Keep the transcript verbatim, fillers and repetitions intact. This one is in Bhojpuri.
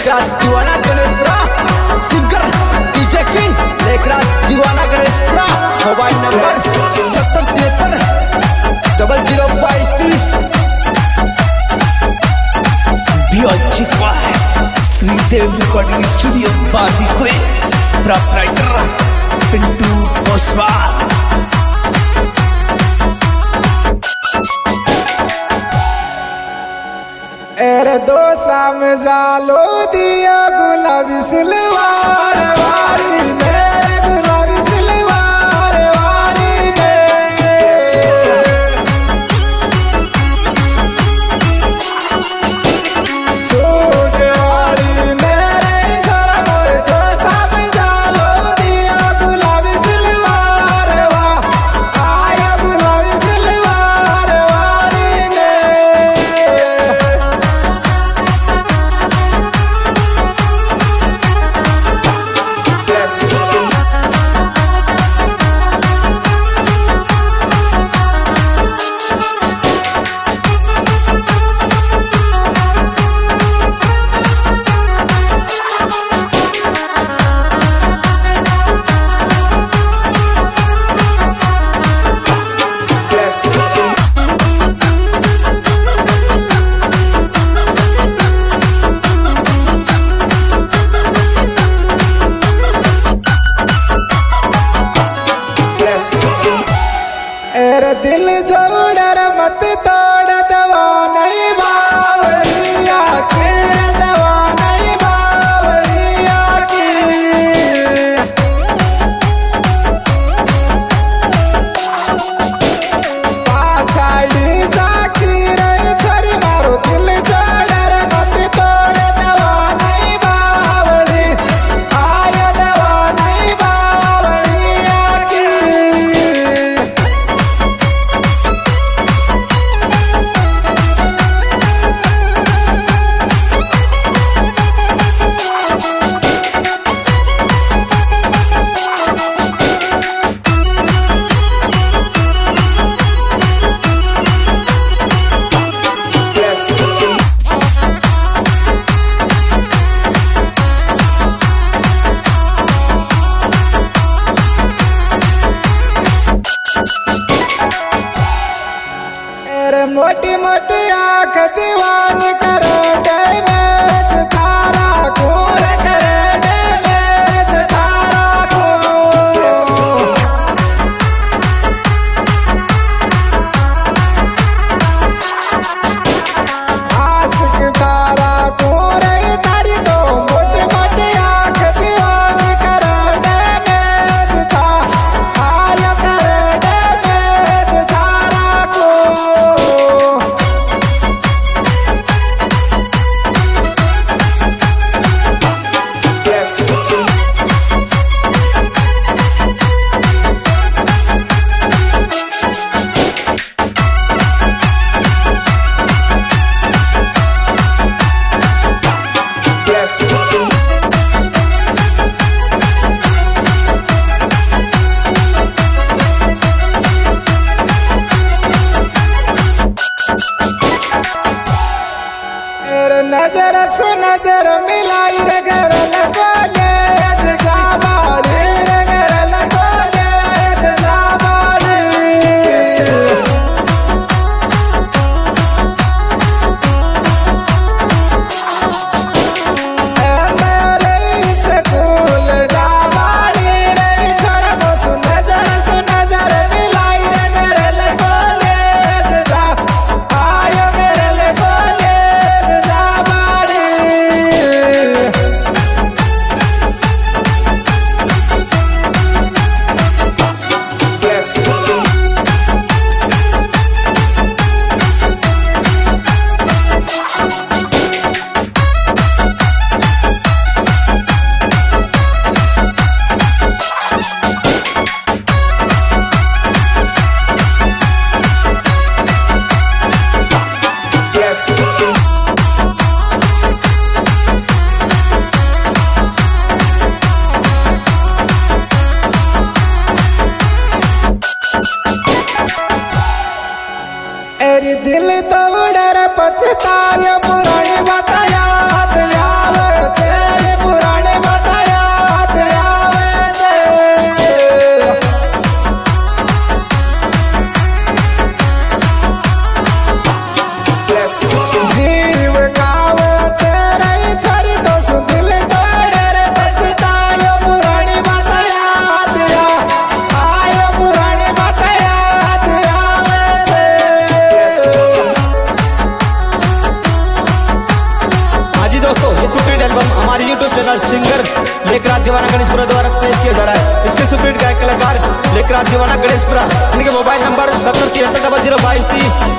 लेकराज Deewana Ganeshpura singer DJ king Lekraj Deewana Ganeshpura mobile number सत्तर तिहत्तर डबल जीरो बाईस तीस Shridev recording studio Bandikui proprietor Pintu Oswal. अरे दो समझा लो दिया गुलाबी सिलवार वाली मेरे गुलाबी सिलवार वाली में सूट वाली मेरे छोरा मोर दो समझा लो दिया गुलाबी सिलवार वा आया गुलाबी सिलवार वाली में। अरे दिल जोड़र मत तोड़ दवा नहीं बावड़िया की दवा नहीं बावड़िया की पाछाड़ी जाकी रे छोरी मारो दिल जोड़र मत तोड़ दवा नहीं बावड़ी आय दवा नहीं बावड़िया की। मोटी मोटी आँख दीवानी करे डैमेज तारा खून करे डैमेज तारा खून आशिक तारा खून तारी तो मोटी मोटी आँख दीवानी करे डैमेज था आया करे डैमेज तारा खून। नजर सु नजर मिलाई रे घर लगोले जजाबाड़ी रे घर लगोले जजाबाड़ी मेरे स्कूल जाबाड़ी रे छोरा को सु नजर सु नजर मिलाई रे घर लगोले जजा आयो घर लगोले मेरी दिल तो डर पछताया पुरानी बात याद आवे। लेखराज दीवाना गणेशपुरा। इनके मोबाइल नंबर सत्तर तिहत्तर डबल जीरो बाईस तीस।